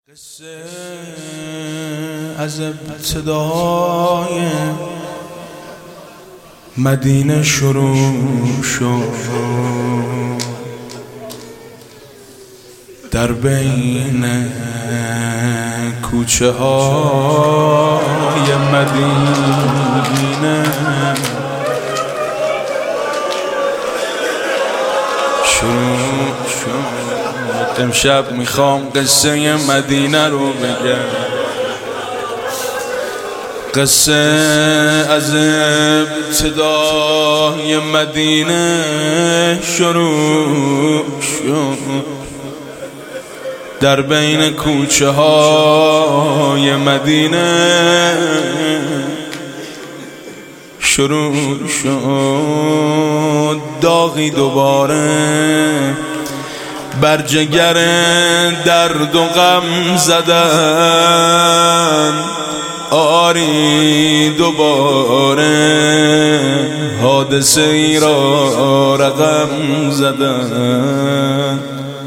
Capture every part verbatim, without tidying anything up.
قصه از ابتدای مدینه شروع شد، در بین کوچه های مدینه شروع شد. امشب میخوام قصه مدینه رو بگم، قصه از ابتدای مدینه شروع شد، در بین کوچه های مدینه شروع شد. داغی دوباره بر جگر درد و غم زدن، آری دوباره حادثه ای را رقم زدن.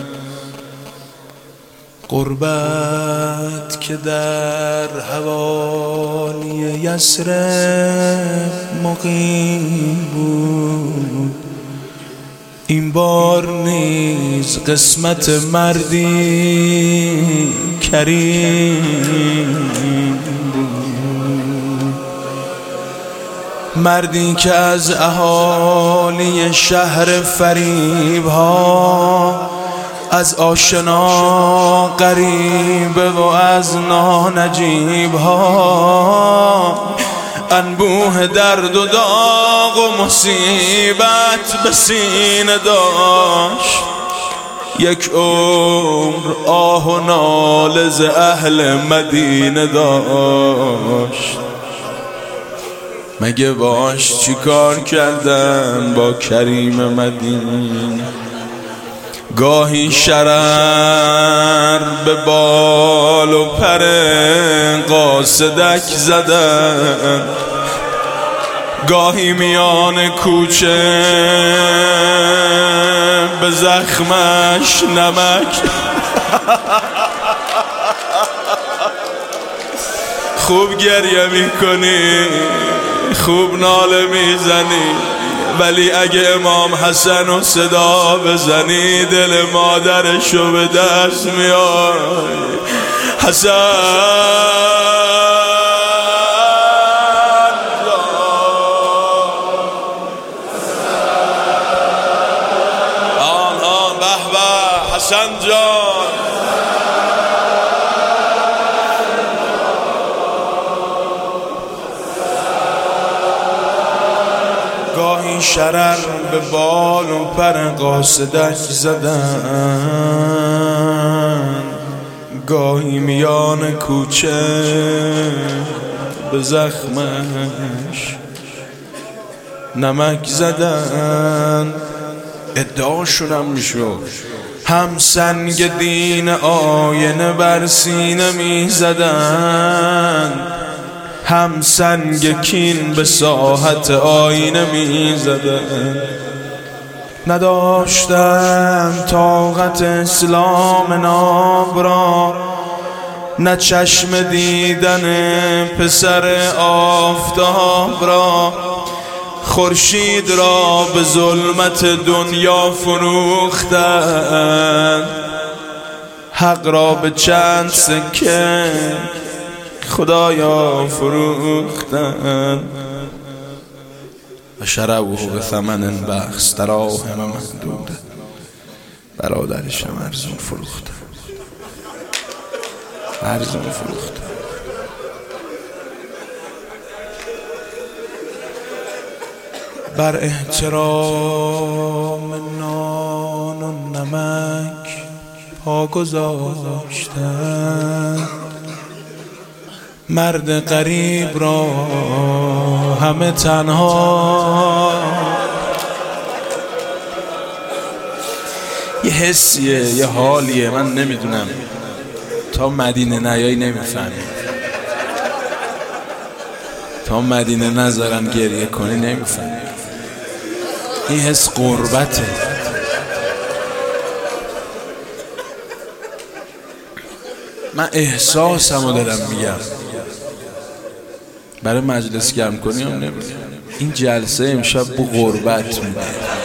غربت که در حوالی یثرب مقیم بود، این بار نیز قسمت مردی کریم بود، مردی که از اهالی شهر فریب ها، از آشنا غریبه و از نانجیب ها، انبوه درد و داغ و مصیبت به سینه داشت. یک عمر آه و ناله ز اهل مدینه داشت. مگه باش چی کار کردن با کریم مدینه؟ گاهی شرر به بال و پر قاصدک زدن، گاهی میان کوچه به زخمش نمک خوب گریه میکنی، خوب ناله میزنی، ولی اگه امام حسن رو صدا بزنی دل مادرشو به دست میاری. حسن آن آن به به حسن جان، گاهی شرر به بال و پر قاصدک زدن، گاهی میان کوچه به زخمش نمک زدن. ادعاشون هم میشد هم سنگ دین آینه بر سینه میزدن، هم سنگ کین به ساحت آینه می زدن. نداشتم طاقت اسلام ناب را، نه چشم دیدن پسر آفتاب را، خورشید را به ظلمت دنیا فروختند، حق را به چند سکه خدایا فروختن. و شروه به ثمن بخس دراهم محدوده، برادرشم ارزون فروختن، ارزون فروختن. بر احترام نان و نمک پا گذاشتن، مرد غریب را همه تنها. یه حسیه، یه حالیه، من نمیدونم، تا مدینه نیایی نمیفهمی، تا مدینه نذارن گریه کنی نمیفهمی. این حس غربته. من احساسمو دارم میگم، برای مجلس گرم کنیم نمیگم. این جلسه امشب بو غربت میده.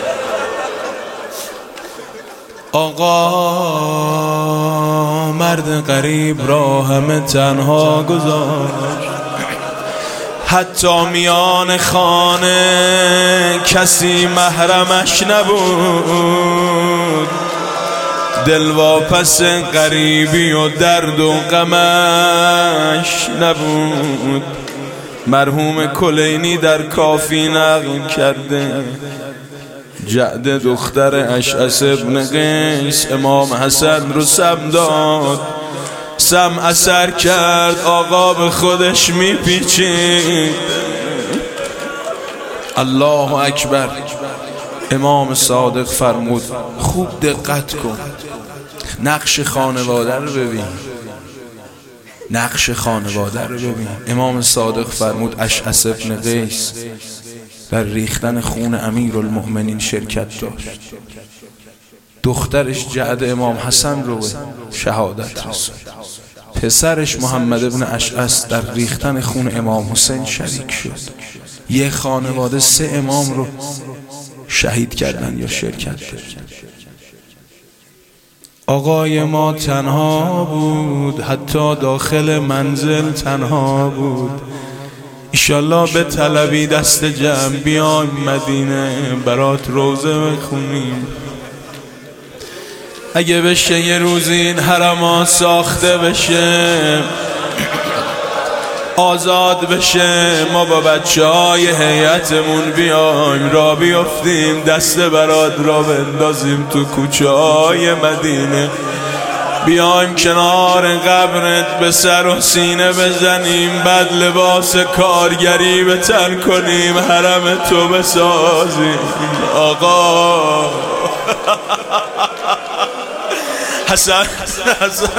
آقا مرد غریب را همه تنها گذاشت، حتی میان خانه کسی محرمش نبود. دلواپس غریبی و درد و غمش نبود. مرحوم کلینی در کافی نقل کرده، جعد دختر اشعث ابن قیس امام حسن رو سم داد. سم اثر کرد، آقا به خودش میپیچید. الله اکبر. امام صادق فرمود خوب دقت کن، نقش خانواده رو ببین، نقش خانواده رو ببین. امام صادق فرمود اشعث ابن قیس در ریختن خون امیرالمؤمنین شرکت داشت. دخترش جعد امام حسن رو شهادت رسوند. پسرش محمد ابن اشعث در ریختن خون امام حسین شریک شد. یه خانواده سه امام رو شهید کردن یا شرکت داشت. آقای ما تنها بود، حتی داخل منزل تنها بود. ایشالله به طلبی دست جمع بیایم مدینه برات روزه بخونیم. اگه بشه یه روز این حرما ساخته بشه، آزاد بشه، ما با بچه های هیئتمون بیایم را بیافتیم، دست برات را بندازیم تو کوچه های مدینه، بیایم کنار قبرت به سر و سینه بزنیم، بعد لباس کارگری به تن کنیم، حرم تو بسازیم. آقا حسن حسن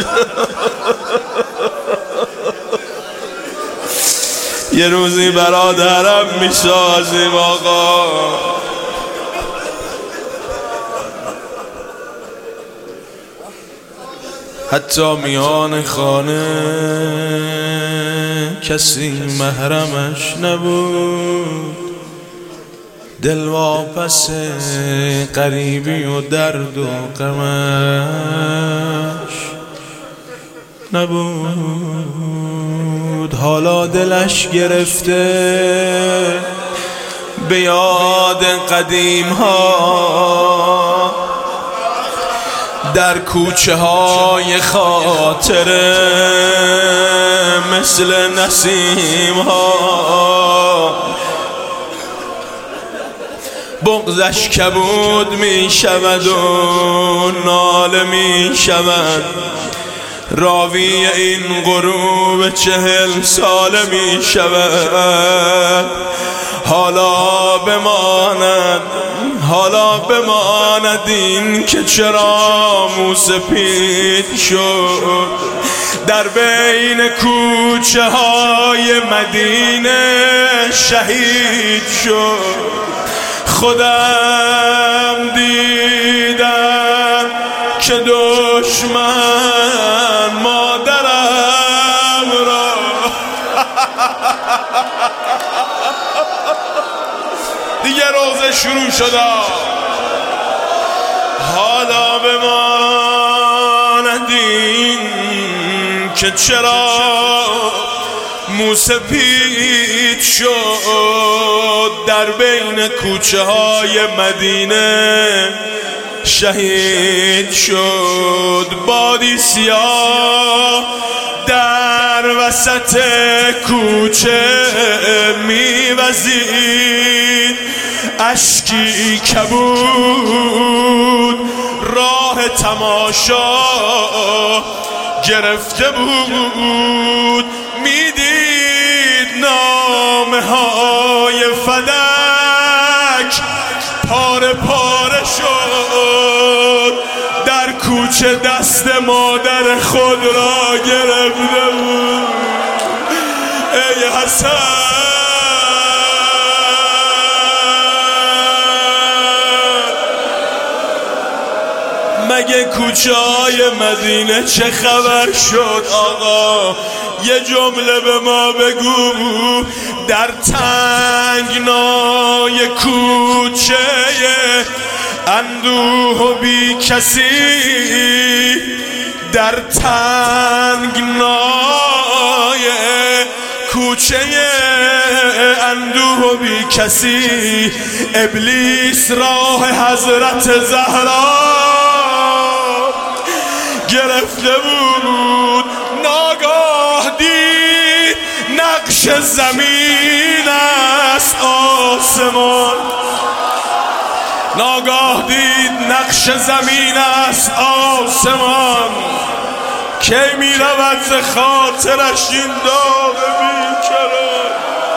یه روزی برات حرم میسازیم. آقا حتی میان خانه کسی محرمش نبود. دلواپس غریبی و درد و غمش نبود. حالا دلش گرفته به یاد قدیم ها، در کوچه های خاطره مثل نسیم ها. بغضش کبود می شود و ناله می شود. راوی این غروب چهل ساله می شود. حالا بماند، حالا بماند این که چرا موسپید شد. در بین کوچه های مدینه شهید شد. خودم دیدم که دشمن مادرم را دیگه روزه شروع شد. حالا بماند این که چرا موسپید شد. در بین کوچه های مدینه شهید شد. بادی سیاه در وسط کوچه میوزید. اشکی کبود راه تماشا گرفته بود. میدید نامه های فدک پاره پاره شد. در کوچه دست مادر خود را گرفته بود. ای حسن مگه کوچه های مدینه چه خبر شد آقا؟ یه جمله به ما بگو، در تنگنای کوچه اندوه و بی کسی، در تنگنای کوچه اندوه و بی کسی، ابلیس راه حضرت زهرا گرفته بود. ناگاه دید نقش زمین است آسمان، ناگاه دید نقش زمین است آسمان. کی می رود ز خاطرش این داغ بیکران؟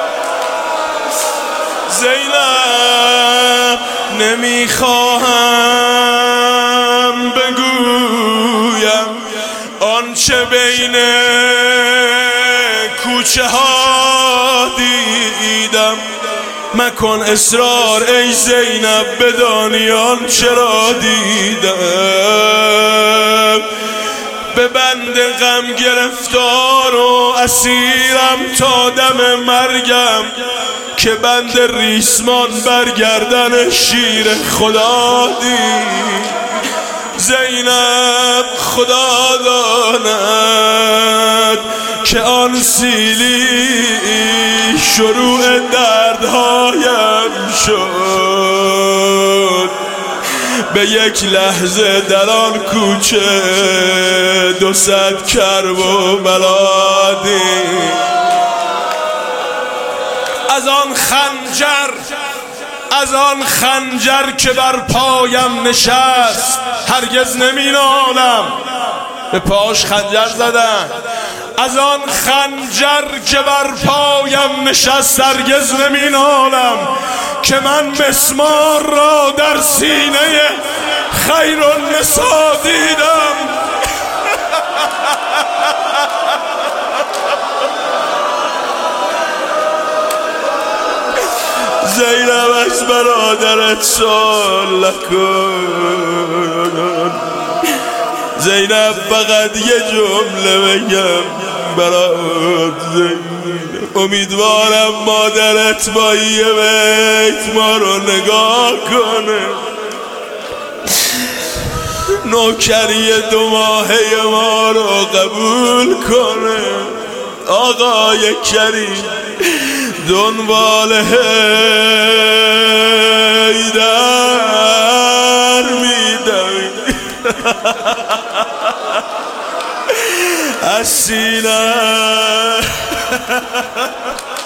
زینب نمیخواهم بگویم آنچه بین کوچه ها دیدم، مکن اصرار ای زینب بدانی آنچه را دیدم. به بند غم گرفتار و اسیرم تا دم مرگم، که بند ریسمان برگردن شیر خدا دید. زینب خدا داند که آن سیلی شروع دردهایم شد. به یک لحظه در آن کوچه دو صد کرب و بلا دید. از آن خنجر از آن خنجر که بر پایم نشست هرگز نمی نالم. به پاش خنجر زدن. از آن خنجر که بر پایم نشست هرگز نمی نالم، که من مسمار را در سینه خیرالنسا دیدم. زینب از برادرت سوال نکن. زینب فقط یه جمله بگم برات زینب، امیدوارم مادرت با یه بیت ما رو نگاه کنه، نوکری دو ماهه ما رو قبول کنه. آقای کریم دنبال حیدر میدوی از سینه